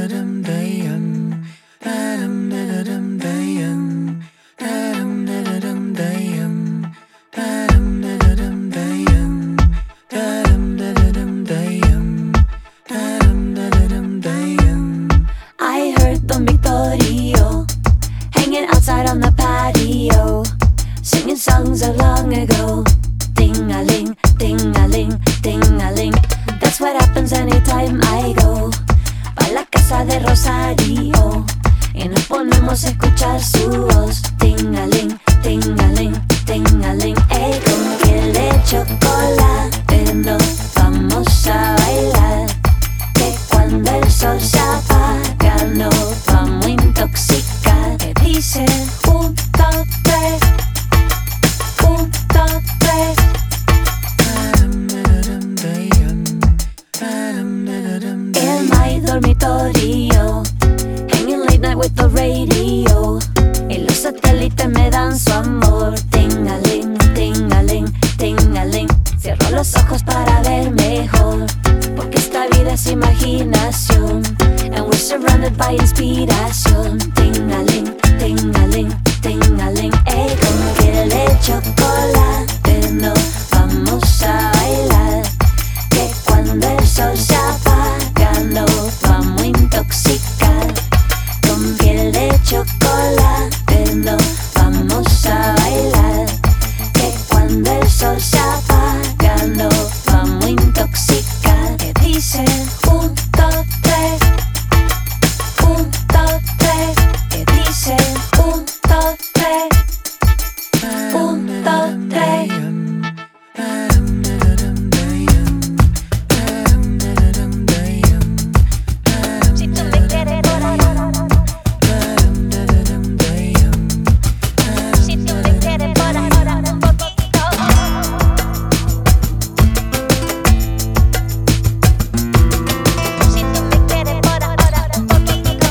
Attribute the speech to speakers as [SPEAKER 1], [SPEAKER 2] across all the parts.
[SPEAKER 1] heard Don Victorio hanging outside on the patio, singing songs of long ago. Ding-a-ling, ding-a-ling, ding-a-ling. That's what happens anytime I go pa' la casa de Rosario y nos ponemos a escuchar su voz. Ding-a-ling, ding-a-ling, ding-a-ling. Ey, con piel de chocolate nos vamos a bailar, que cuando el sol se apaga nos vamos a intoxicar. Que dicen 1, 2, 3, 1, 2, 3. In my dormitorio, hanging late night with the radio, y los satélites me dan su amor. Ting-a-ling, ting-a-ling, ting-a-ling. Cierro los ojos para ver mejor, porque esta vida es imaginación, and we're surrounded by inspiración. Ting-a-ling, ting-a-ling, ting-a-ling. Ey, con piel de chocolate nos vamos a bailar, que cuando el sol se apaga nos vamos a intoxicar. Con piel de chocolate nos vamos a bailar, que cuando el sol se apaga nos vamos a intoxicar. Que dicen 1, 2, 3, 1, 2, 3. Que dicen 1, 2, 3, 1, 2, 3. Si tú me quieres por ahora, si tú me quieres por ahora un poquito, si tú me quieres por ahora un poquito,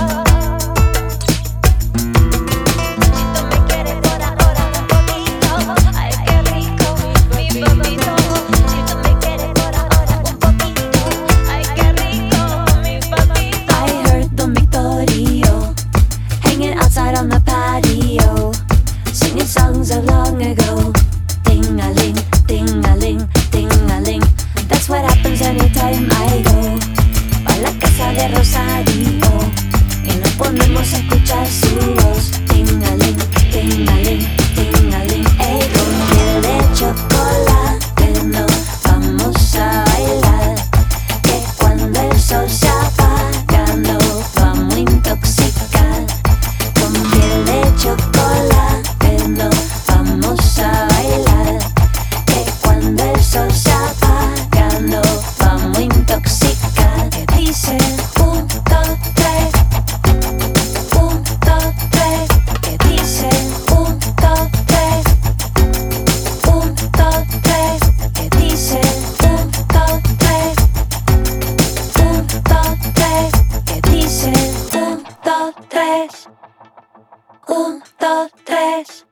[SPEAKER 1] si tú me quieres por ahora un poquito, ay qué rico, mi papito. Si tú me quieres por ahora un poquito, ay qué rico, mi papito. I heard Don Victorio hanging outside on the patio, singing songs of long ago. Ding-a-ling, ding-a-ling, ding-a-ling. That's what happens anytime I go pa' la casa de Rosario y nos ponemos a escuchar su voz. Ding-a-ling, ding-a-ling, ding-a-ling. Ey, con piel de chocolate nos vamos a bailar, que cuando el sol se apaga nos vamos a intoxicar. Con piel de chocolate nos vamos a bailar, que cuando el sol se apaga nos vamos a intoxicar. Que dicen 1, 2, 3, 1, 2, 3. Que dicen 1, 2, 3, 1, 2, 3. Que dicen 1, 2, 3, 1, 2, 3. Que dicen 1, 2, 3, 1, 2, 3.